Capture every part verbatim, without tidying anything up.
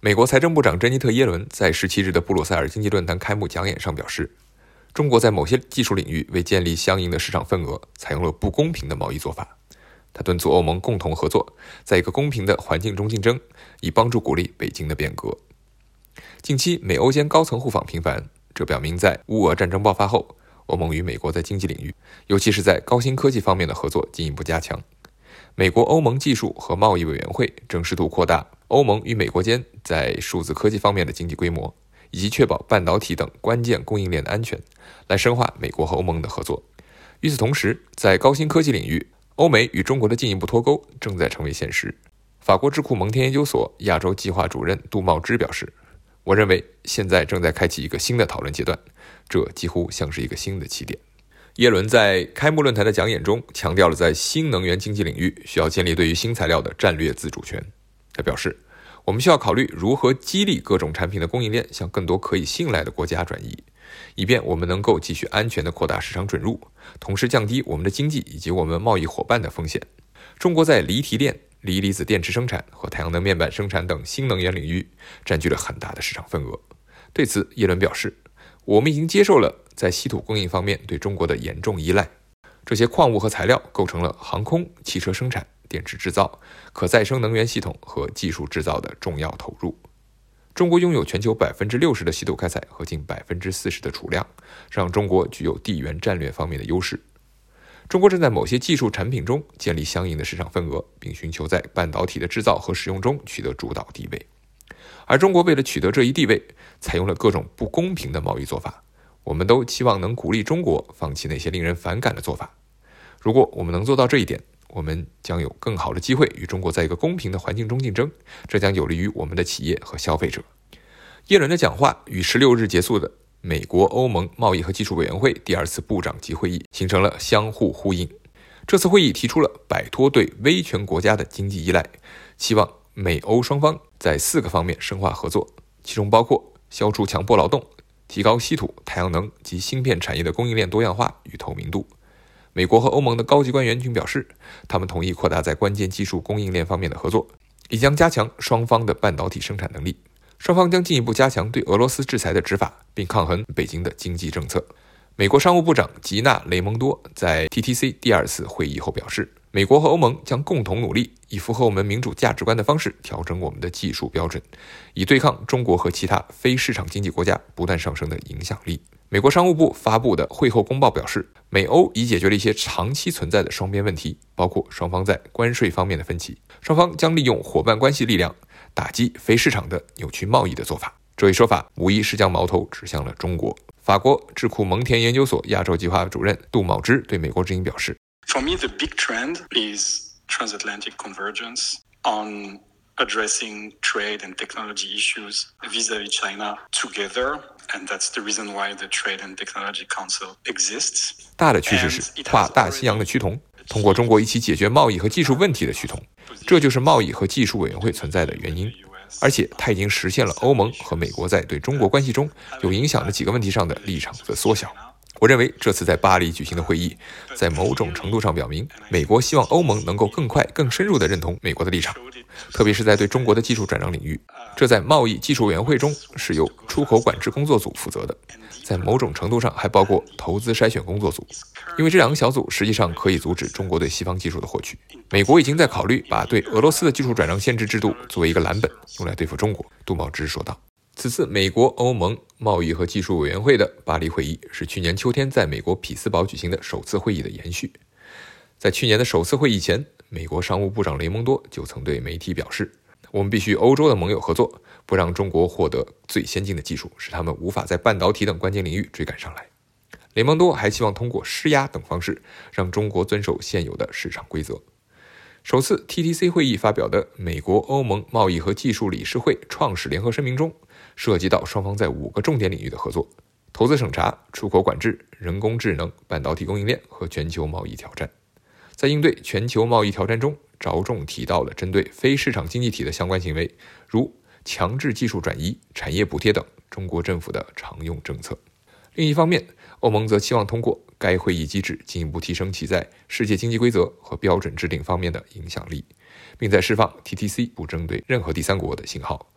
美国财政部长珍妮特·耶伦在十七日的布鲁塞尔经济论坛开幕讲演上表示，中国在某些技术领域为建立相应的市场份额，采用了不公平的贸易做法。他敦促欧盟共同合作，在一个公平的环境中竞争，以帮助鼓励北京的变革。近期美欧间高层互访频繁，这表明在乌俄战争爆发后，欧盟与美国在经济领域，尤其是在高新科技方面的合作进一步加强。美国欧盟技术和贸易委员会正试图扩大欧盟与美国间在数字科技方面的经济规模，以及确保半导体等关键供应链的安全，来深化美国和欧盟的合作。与此同时，在高新科技领域，欧美与中国的进一步脱钩正在成为现实。法国智库蒙田研究所亚洲计划主任杜茂之表示，我认为现在正在开启一个新的讨论阶段，这几乎像是一个新的起点。耶伦在开幕论坛的讲演中强调了在新能源经济领域需要建立对于新材料的战略自主权。他表示，我们需要考虑如何激励各种产品的供应链向更多可以信赖的国家转移，以便我们能够继续安全地扩大市场准入，同时降低我们的经济以及我们贸易伙伴的风险。中国在锂提炼、锂离子电池生产和太阳能面板生产等新能源领域占据了很大的市场份额。对此，耶伦表示，我们已经接受了在稀土供应方面对中国的严重依赖，这些矿物和材料构成了航空、汽车生产、电池制造、可再生能源系统和技术制造的重要投入。中国拥有全球 百分之六十 的稀土开采和近 百分之四十 的储量，让中国具有地缘战略方面的优势。中国正在某些技术产品中建立相应的市场份额，并寻求在半导体的制造和使用中取得主导地位。而中国为了取得这一地位，采用了各种不公平的贸易做法。我们都期望能鼓励中国放弃那些令人反感的做法。如果我们能做到这一点，我们将有更好的机会与中国在一个公平的环境中竞争，这将有利于我们的企业和消费者。耶伦的讲话与十六日结束的美国欧盟贸易和技术委员会第二次部长级会议形成了相互呼应。这次会议提出了摆脱对威权国家的经济依赖，期望美欧双方在四个方面深化合作，其中包括消除强迫劳动、提高稀土、太阳能及芯片产业的供应链多样化与透明度。美国和欧盟的高级官员均表示，他们同意扩大在关键技术供应链方面的合作，以将加强双方的半导体生产能力。双方将进一步加强对俄罗斯制裁的执法，并抗衡北京的经济政策。美国商务部长吉娜·雷蒙多在 T T C 第二次会议后表示，美国和欧盟将共同努力，以符合我们民主价值观的方式调整我们的技术标准，以对抗中国和其他非市场经济国家不断上升的影响力。美国商务部发布的会后公报表示，美欧已解决了一些长期存在的双边问题，包括双方在关税方面的分歧。双方将利用伙伴关系力量打击非市场的扭曲贸易的做法。这一说法无疑是将矛头指向了中国。法国智库蒙田研究所亚洲计划主任杜茂之对美国之音表示， For me, the big trend is transatlantic convergence on addressing trade and technology issues vis-à-vis China together, and that's the reason why the Trade and Technology Council exists. 大的趋势是跨大西洋的趋同，通过中国一起解决贸易和技术问题的趋同，这就是贸易和技术委员会存在的原因。而且它已经实现了欧盟和美国在对中国关系中有影响的几个问题上的立场的缩小。我认为这次在巴黎举行的会议，在某种程度上表明，美国希望欧盟能够更快、更深入地认同美国的立场，特别是在对中国的技术转让领域。这在贸易技术委员会中是由出口管制工作组负责的，在某种程度上还包括投资筛选工作组，因为这两个小组实际上可以阻止中国对西方技术的获取。美国已经在考虑把对俄罗斯的技术转让限制制度作为一个蓝本，用来对付中国。杜茂之说道。此次美国欧盟贸易和技术委员会的巴黎会议是去年秋天在美国匹兹堡举行的首次会议的延续。在去年的首次会议前，美国商务部长雷蒙多就曾对媒体表示，我们必须与欧洲的盟友合作，不让中国获得最先进的技术，使他们无法在半导体等关键领域追赶上来。雷蒙多还希望通过施压等方式让中国遵守现有的市场规则。首次 T T C 会议发表的美国欧盟贸易和技术理事会创始联合声明中，涉及到双方在五个重点领域的合作：投资审查、出口管制、人工智能、半导体供应链和全球贸易挑战。在应对全球贸易挑战中，着重提到了针对非市场经济体的相关行为，如强制技术转移、产业补贴等中国政府的常用政策。另一方面，欧盟则期望通过该会议机制进一步提升其在世界经济规则和标准制定方面的影响力，并在释放 T T C 不针对任何第三国的信号，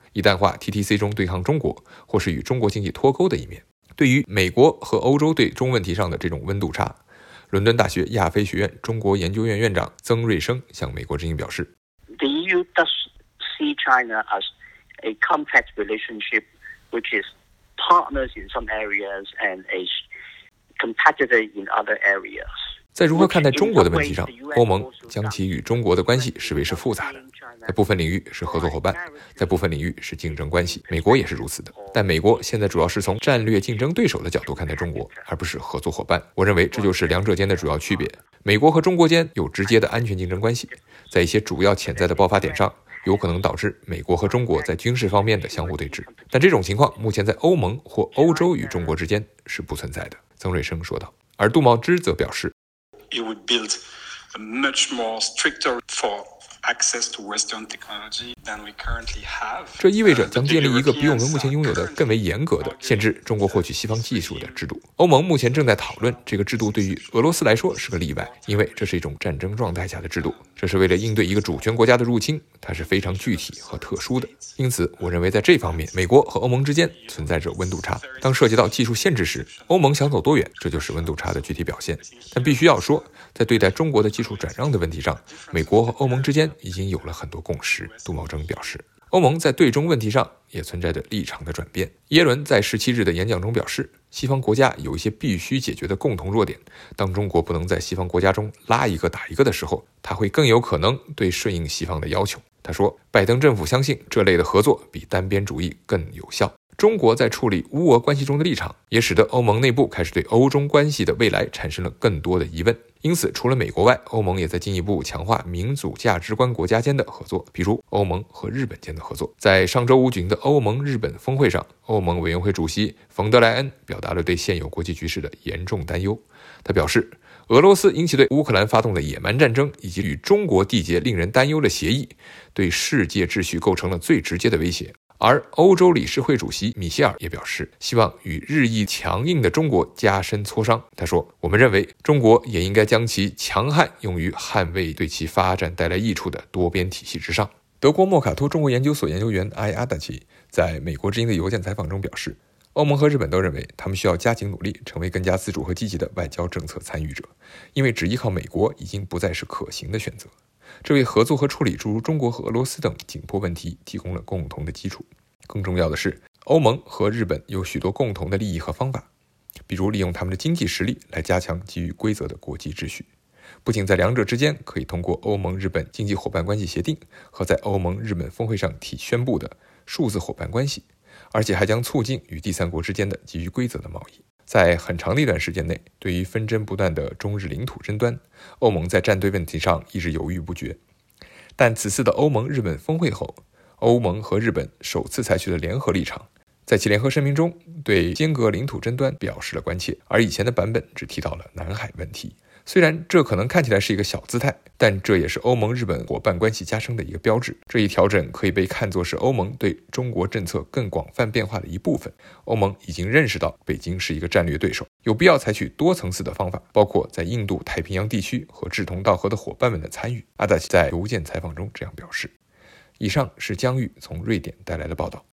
以淡化 T T C 中对抗中国或是与中国经济脱钩的一面。对于美国和欧洲对中问题上的这种温度差，伦敦大学亚非学院中国研究院院长曾瑞生向美国之音表示 The E U does see China as a complex relationship which is partners in some areas and a competitor in other areas。 在如何看待中国的问题上，欧盟将其与中国的关系视为是复杂的，在部分领域是合作伙伴，在部分领域是竞争关系。美国也是如此的，但美国现在主要是从战略竞争对手的角度看待中国，而不是合作伙伴。我认为这就是两者间的主要区别。美国和中国间有直接的安全竞争关系，在一些主要潜在的爆发点上，有可能导致美国和中国在军事方面的相互对峙，但这种情况目前在欧盟或欧洲与中国之间是不存在的，曾瑞生说道。而杜茂之则表示 It would build a much more stricter for access to Western technology than we currently have. 这意味着将建立一个比我们目前拥有的更为严格的限制中国获取西方技术的制度。欧盟目前正在讨论这个制度对于俄罗斯来说是个例外，因为这是一种战争状态下的制度，这是为了应对一个主权国家的入侵，它是非常具体和特殊的。因此我认为在这方面美国和欧盟之间存在着温度差。当涉及到技术限制时，欧盟想走多远，这就是温度差的具体表现。但必须要说，在对待中国的技术转让的问题上，美国和欧盟之间已经有了很多共识。杜茂征表示，欧盟在对中问题上也存在着立场的转变。耶伦在十七日的演讲中表示，西方国家有一些必须解决的共同弱点，当中国不能在西方国家中拉一个打一个的时候，他会更有可能对顺应西方的要求。他说，拜登政府相信这类的合作比单边主义更有效。中国在处理乌俄关系中的立场，也使得欧盟内部开始对欧中关系的未来产生了更多的疑问。因此，除了美国外，欧盟也在进一步强化民主价值观国家间的合作，比如欧盟和日本间的合作。在上周五举行的欧盟日本峰会上，欧盟委员会主席冯德莱恩表达了对现有国际局势的严重担忧。他表示，俄罗斯因其对乌克兰发动的野蛮战争以及与中国缔结令人担忧的协议，对世界秩序构成了最直接的威胁。而欧洲理事会主席米歇尔也表示，希望与日益强硬的中国加深磋商。他说，我们认为中国也应该将其强悍用于捍卫对其发展带来益处的多边体系之上。德国莫卡托中国研究所研究员埃阿达奇在美国之音的邮件采访中表示，欧盟和日本都认为他们需要加紧努力，成为更加自主和积极的外交政策参与者，因为只依靠美国已经不再是可行的选择。这为合作和处理诸如中国和俄罗斯等紧迫问题提供了共同的基础。更重要的是，欧盟和日本有许多共同的利益和方法，比如利用他们的经济实力来加强基于规则的国际秩序。不仅在两者之间可以通过欧盟日本经济伙伴关系协定和在欧盟日本峰会上提宣布的数字伙伴关系，而且还将促进与第三国之间的基于规则的贸易。在很长的一段时间内，对于纷争不断的中日领土争端，欧盟在站队问题上一直犹豫不决。但此次的欧盟日本峰会后，欧盟和日本首次采取了联合立场，在其联合声明中对间隔领土争端表示了关切，而以前的版本只提到了南海问题。虽然这可能看起来是一个小姿态，但这也是欧盟日本伙伴关系加深的一个标志。这一调整可以被看作是欧盟对中国政策更广泛变化的一部分。欧盟已经认识到北京是一个战略对手，有必要采取多层次的方法，包括在印度太平洋地区和志同道合的伙伴们的参与。阿达奇在邮件采访中这样表示。以上是姜玉从瑞典带来的报道。